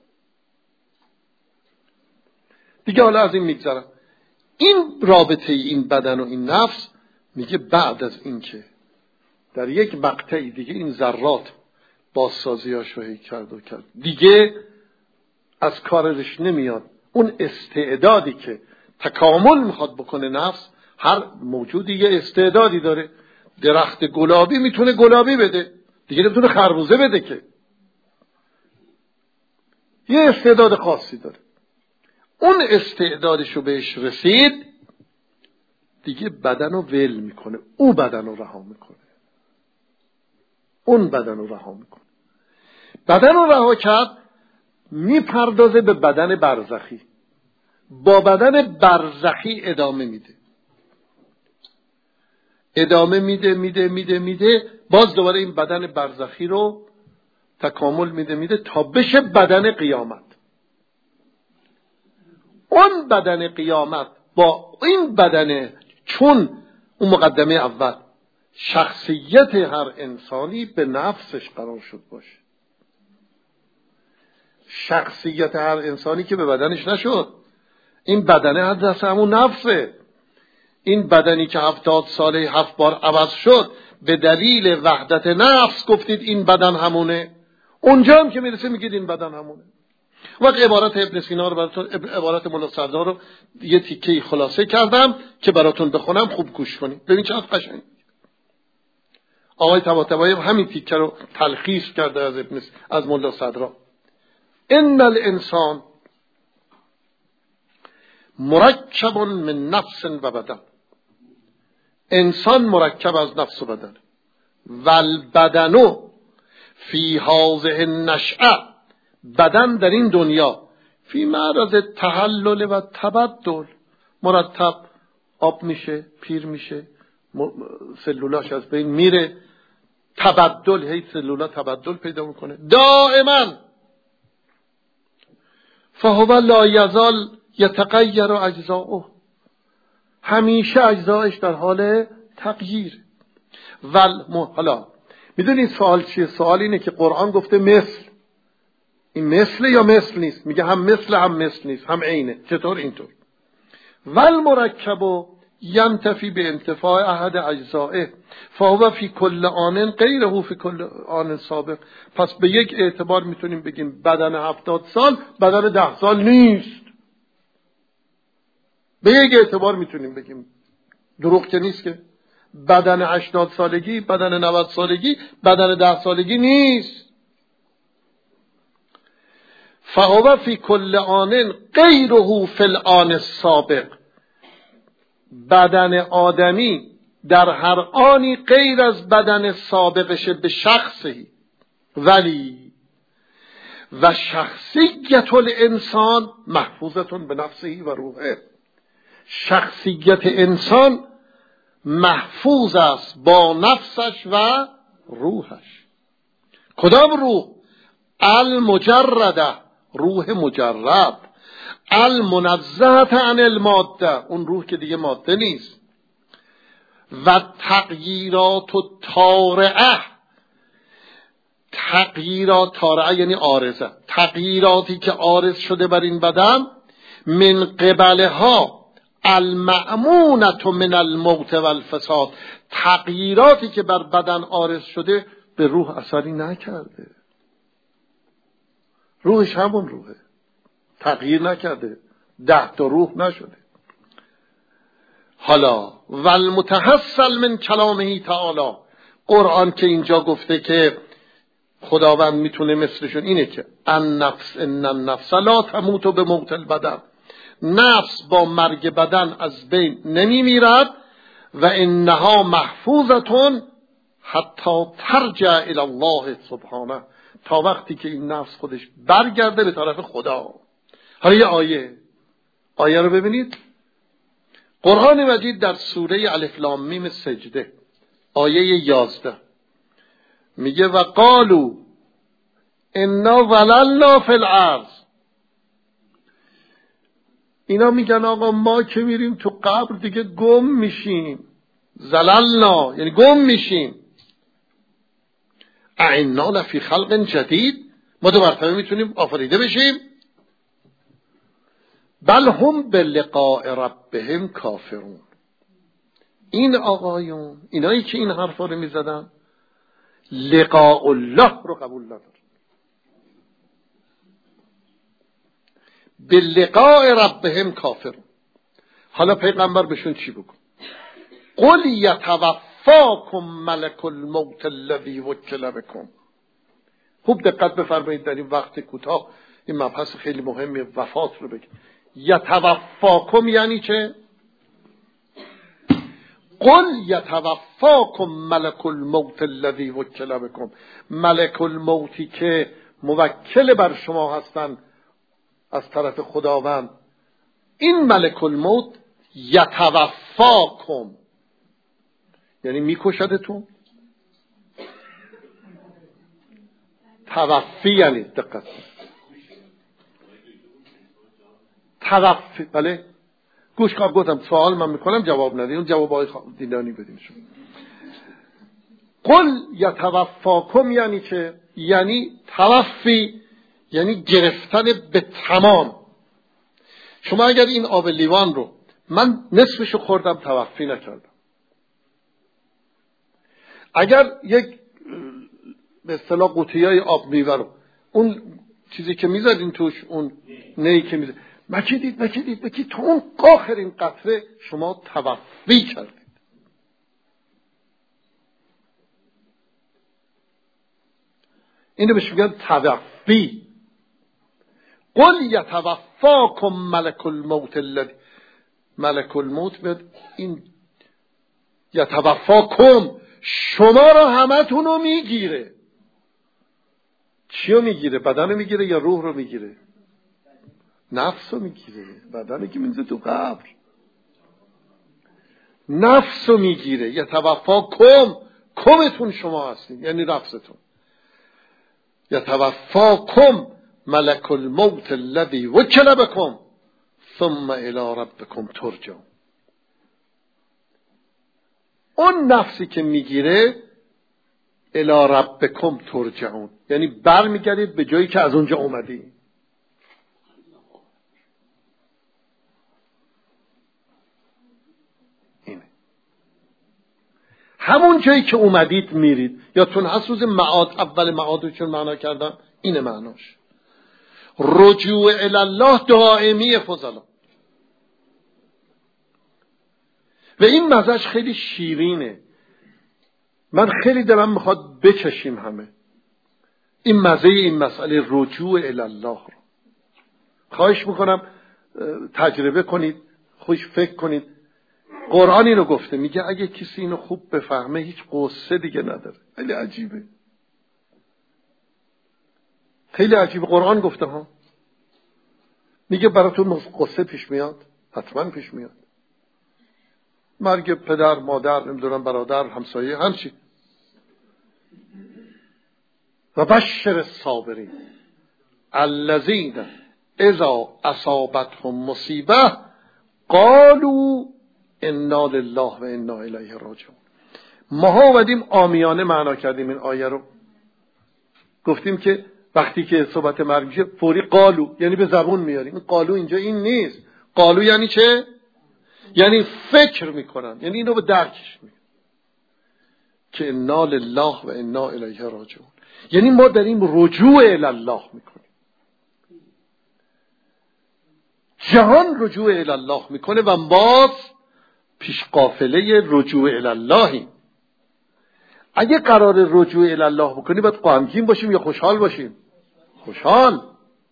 دیگه. حالا از این میگذرم. این رابطه این بدن و این نفس، میگه بعد از این که در یک مقطعی دیگه این ذرات بازسازی‌هاشو کرد دیگه از کارش نمیاد. اون استعدادی که تکامل میخواد بکنه نفس، هر موجودی یه استعدادی داره. درخت گلابی میتونه گلابی بده، دیگه نمیتونه خربوزه بده که. یه استعداد خاصی داره. اون استعدادشو بهش رسید دیگه بدن رو ول میکنه، او بدن رو رها میکنه. اون بدن رو رها میکنه. بدن رو رها کرد، میپردازه به بدن برزخی. با بدن برزخی ادامه میده، باز دوباره این بدن برزخی رو تکامل میده تا بشه بدن قیامت. اون بدن قیامت با این بدن، چون اون مقدمه اول شخصیت هر انسانی به نفسش قرار شد باشه، شخصیت هر انسانی که به بدنش نشد. این بدنه از دست همون نفسه. این بدنی که 70 ساله 7 بار عوض شد به دلیل وحدت نفس گفتید این بدن همونه. اونجا هم که میرسه میگید این بدن همونه. وقت عبارت ابن سینا رو براتون، عبارت مولا صدرا رو یه تیکه خلاصه کردم که براتون بخونم، خوب گوش کنید ببین چقدر قشنگ. آقای طباطبایی همین تیکه رو تلخیص کرده از مولا صدرا. ان الانسان مرکب من نفس و بدن. انسان مرکب از نفس و بدن. والبدن فی هذه النشأه، بدن در این دنیا فی معرض تحلل و تبدل، مرتب آب میشه، پیر میشه، سلولاش از بین میره، تبدل، هی سلولا تبدل پیدا میکنه دائما. فهو لا یزال یتغیر اجزاؤه، همیشه اجزایش در حال تغییر. حالا میدونید سوال چیه؟ سوال اینه که قرآن گفته مثل، این مثل یا مثل نیست؟ میگه هم مثل هم مثل نیست، هم عینه. چطور اینطور؟ والمرکب ینتفی به انتفاع احد اجزائه فهو فی کل آن غیره فی کل آن سابق. پس به یک اعتبار میتونیم بگیم بدن 70 سال بدن 10 سال نیست. به یک اعتبار میتونیم بگیم، دروغ که نیست که. بدن 80 سالگی بدن 90 سالگی بدن 10 سالگی نیست. فهو فی کل آن غیره فی الآن السابق. بدن آدمی در هر آنی غیر از بدن سابقش به شخصی. ولی و شخصیت الانسان محفوظتون به نفسه و روحه. شخصیت انسان محفوظ است با نفسش و روحش. کدام روح؟ المجرده، روح مجرد. المنزهت عن الماده، اون روح که دیگه ماده نیست. و تغییرات و طارعه، تغییرات طارعه یعنی عارضه، تغییراتی که عارض شده بر این بدن، من قبلها المأمونة من الموت والفساد، تغییراتی که بر بدن عارض شده به روح اثری نکرده. روحش همون روحه، تغییر نکرده، 10 تا روح نشده. حالا والمتحصل من کلامه تعالی، قرآن که اینجا گفته که خداوند میتونه مثلشون، اینه که النفس ان النفس لا تموت به موت البدن، نفس با مرگ بدن از بین نمی میرد. و انها محفوظتون حتی ترجع الی الله سبحانه، تا وقتی که این نفس خودش برگرده به طرف خدا. حالا یه آیه رو ببینید. قرآن مجید در سوره الف لام میم سجده آیه 11 میگه و قالوا انا وللنا فی الارض. اینا میگن آقا ما که میریم تو قبر دیگه گم میشیم. زللنا یعنی گم میشیم. اعنا لفی خلق جدید، ما دو مرتبه میتونیم آفریده بشیم. بل هم بلقاء ربهم کافرون. این آقایون، اینایی که این حرفا رو میزدن، لقاء الله رو قبول ندارن. بلقاء ربهم کافرون. حالا پیغمبر بهشون چی بگو؟ قل یتوفاکم ملک الموت الذی وکل بکم. خوب دقت بفرمایید در این وقت کوتاه این مبحث خیلی مهمی وفات رو بگید. یتوفاکم یعنی چه؟ قل یتوفاکم ملک الموت الذی وکل بکم. ملک الموتی که موکل بر شما هستن از طرف خداوند، این ملک الموت یتوفاکم یعنی میکشدتون. توفی یعنی دقت، توفی. بله گوش کن، گفتم سوال من میکنم جواب ندید، اون جواب های دیدانی بدین شما. قل یتوفاکم یعنی چه؟ یعنی توفی یعنی گرفتن به تمام. شما اگر این آب لیوان رو، من نصفشو خوردم توقفی نکردم، اگر یک به اصطلاح قوطیای آب میوه رو، اون چیزی که میزدین توش، اون نهی که میزد، مکیدید تا اون آخرین قطره شما توقفی کردید. اینو بهش میگن توقفی. قل یتوفاکم ملک الموت الذی، ملک الموت بیاد این یتوفاکم، شما رو همتون رو میگیره. چیو میگیره؟ بدن رو میگیره یا روح رو میگیره؟ نفس رو میگیره. بدنی که میزه تو قبر، نفس رو میگیره. یتوفاکم، کمتون شما هستین یعنی نفستون. یتوفاکم ملک الموت الذی وکل بکم ثم الی ربکم ترجعون. اون نفسی که میگیره الی ربکم ترجعون، یعنی برمیگردید به جایی که از اونجا اومدی. اینه همون جایی که اومدید میرید. یادتون هست روز معاد، اول معاد رو چون معنا کردم، اینه معناش. رجوع الی الله دائمی فضلا. و این مزهش خیلی شیرینه، من خیلی دلم میخواد بچشیم همه این مزه این مسئله رجوع الی الله رو. خواهش میکنم تجربه کنید، خوش فکر کنید. قرآن اینو گفته، میگه اگه کسی اینو خوب بفهمه هیچ قصه دیگه نداره. خیلی عجیبه، خیلی عجیبه. قرآن گفته ها، میگه براتون قصه پیش میاد، حتما پیش میاد. مرگ پدر، مادر، نمیدونم برادر، همسایه، همچی. و بشر الصابرین الذین اذا اصابتهم مصیبه قالوا انا لله و انا الیه راجعون. ما اومدیم عامیانه معنا کردیم این آیه رو. گفتیم که وقتی که صحبت مرگ میشه فوری قالو، یعنی به زبون میاریم. این قالو اینجا این نیست. قالو یعنی چه؟ یعنی فکر میکنن، یعنی اینو به درکش میکنن که انا لله و انا الیه راجعون. یعنی ما داریم رجوع الی الله میکنیم. جهان رجوع الی الله میکنه و ما پیش قافله رجوع الی اللهیم. اگه قرار رجوع الی الله بکنیم باید غمگین باشیم یا خوشحال باشیم؟ خوشحال.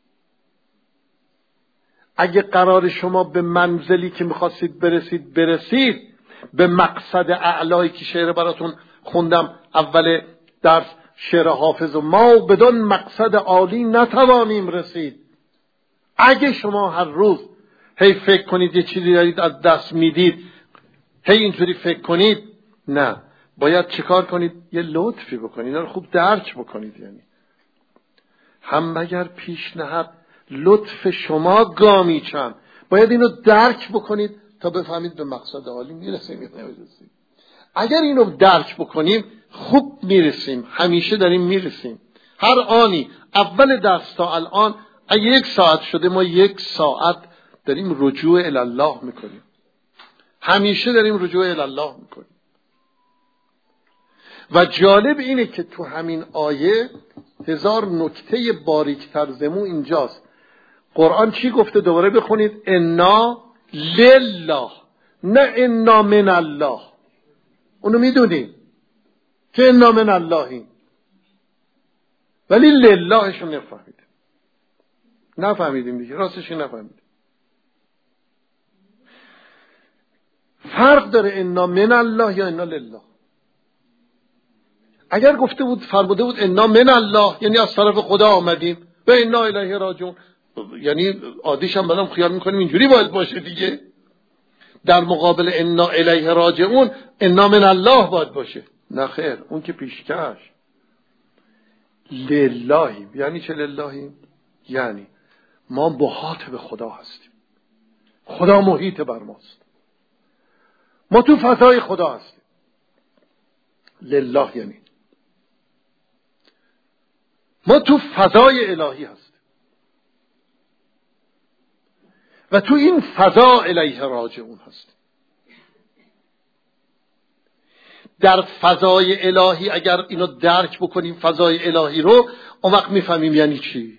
اگه قرار شما به منزلی که میخواستید برسید، به مقصد اعلایی که شعر براتون خوندم اول درس، شعر حافظ، و ما بدون مقصد عالی نتوانیم رسید. اگه شما هر روز هی فکر کنید یه چیزی دارید از دست میدید، هی اینطوری فکر کنید، نه، باید چیکار کنید؟ یه لطفی بکنید، اینا رو خوب درک بکنید. یعنی هم مگر پیش نهد لطف شما گامی چند، باید اینو درک بکنید تا بفهمید به مقصد عالی میرسیم یا نمیرسیم. اگر اینو درک بکنیم خوب میرسیم، همیشه داریم میرسیم. هر آنی اول درس تا الان اگه 1 ساعت شده، ما 1 ساعت داریم رجوع الی الله میکنیم. همیشه داریم رجوع الی الله میکنیم. و جالب اینه که تو همین آیه 1000 نکته باریک‌تر زمو اینجاست. قرآن چی گفته؟ دوباره بخونید. انا لله، نه انا من الله. اونو میدونیم که انا من اللهیم، ولی للهشو نفهمیدیم دیگه. راستش نفهمیدیم. فرق داره انا من الله یا انا لله. اگر گفته بود، فرموده بود انا من الله، یعنی از طرف خدا آمدیم، و انا الیه راجعون، یعنی عادیش هم برام خیال میکنیم اینجوری باید باشه دیگه. در مقابل انا الیه راجعون انا من الله باید باشه. نه خیر، اون که پیشکش. للهیم. یعنی چه للهیم؟ یعنی ما محاط به خدا هستیم، خدا محیط بر ماست، ما تو فضای خدا هستیم. لله یعنی ما تو فضای الهی هستیم. و تو این فضا الیه راجعون هستیم. در فضای الهی اگر اینو درک بکنیم، فضای الهی رو، اون وقت میفهمیم یعنی چی.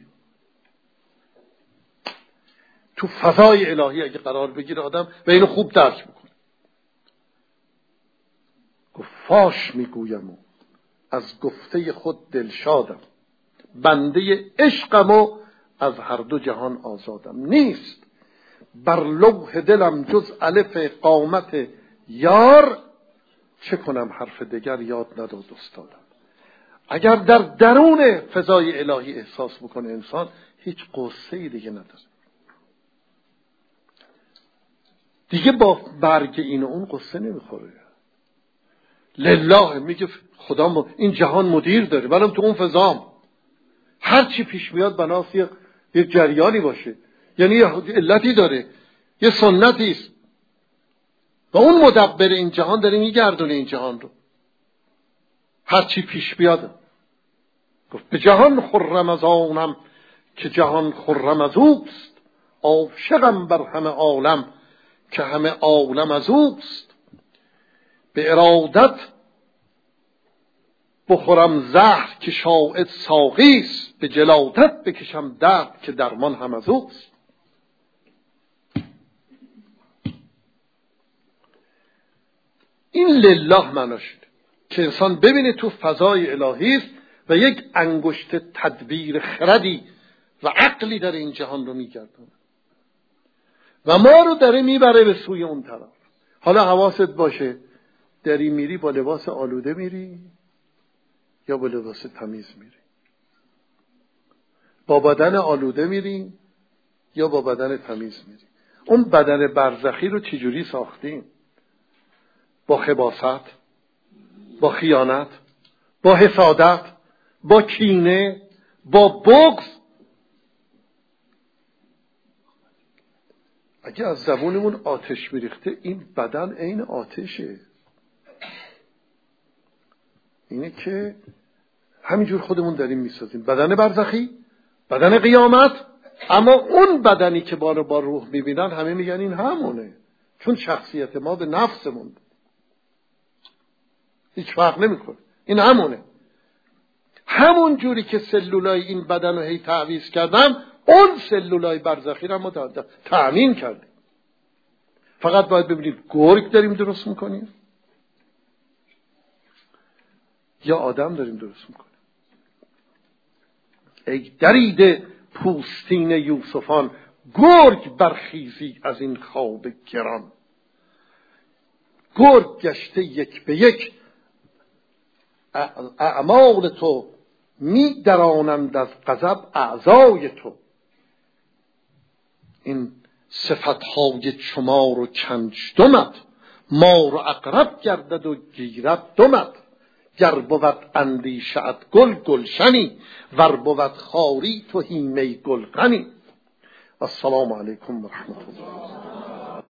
تو فضای الهی اگه قرار بگیره آدم و اینو خوب درک بکنه، گفت فاش میگویم و از گفته خود دلشادم، بنده عشقم و از هر دو جهان آزادم. نیست بر لوح دلم جز الف قامت یار، چه کنم حرف دیگر یاد نداد استادم. اگر در درون فضای الهی احساس بکنه انسان، هیچ قصه‌ای دیگه نداره. دیگه با برگ این و اون قصه نمیخوره. لله میگه خدا این جهان مدیر داره، منم تو اون فضام. هر چی پیش میاد بناس یک جریانی باشه، یعنی یه علتی داره، یه سنتی است و اون مدبر این جهان داره میگردونه این جهان رو. هر چی پیش بیاد گفت به جهان خرم از آنم که جهان خرم از اوست، عاشقم بر همه عالم که همه عالم از اوست. به ارادت بخورم زهر که شاهد ساقی است، به جلادت بکشم درد که درمان هم از اوست. این لله معنا شده که انسان ببینه تو فضای الهی است و یک انگشت تدبیر خردی و عقلی در این جهان رو میگردونه و ما رو داره میبره به سوی اون طرف. حالا حواست باشه، داری میری با لباس آلوده میری یا با لباس تمیز میری؟ با بدن آلوده میری یا با بدن تمیز میری؟ اون بدن برزخی رو چجوری ساختیم؟ با خباثت، با خیانت، با حسادت، با کینه، با بغض. اگه از زبونمون آتش میریخته، این بدن عین آتشه. اینه که همینجور خودمون داریم میسازیم بدن برزخی، بدن قیامت. اما اون بدنی که با روح میبینن همه میگن این همونه، چون شخصیت ما به نفسمون هیچ فرق نمیکنه، این همونه. همون جوری که سلولای این بدن رو هی تعویض کردم، اون سلولای برزخی رو ما تأمین کردیم. فقط باید ببینیم گرگ داریم درست میکنیم یا آدم داریم درست میکنیم. ای درید پوستین یوسفان، گرگ برخیزی از این خواب گران. گرگ گشته یک به یک اعمال تو، می درانند از غضب اعضای تو. این صفتهای چمار و چنجدمت، مار و عقرب گردد و گیرد دمت. گر بود اندیشه‌ات گل گلشنی، ور بود خاری تو هیمه گلخنی. السلام علیکم و رحمت الله.